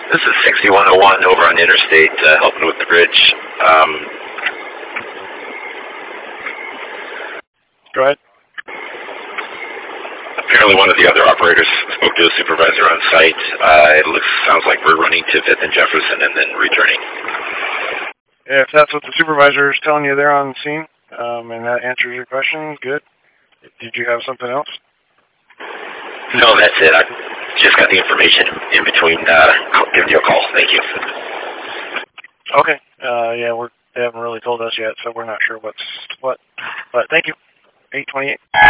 This is 6101 over on Interstate, helping with the bridge. Go ahead. Apparently one of the other operators spoke to a supervisor on site. It sounds like we're running to 5th and Jefferson and then returning. Yeah, if that's what the supervisor is telling you there on the scene, and that answers your question, good. Did you have something else? No, that's it. I just got the information in between giving you a call. Thank you. Okay. Yeah, they haven't really told us yet, so we're not sure what's what. But thank you. 828.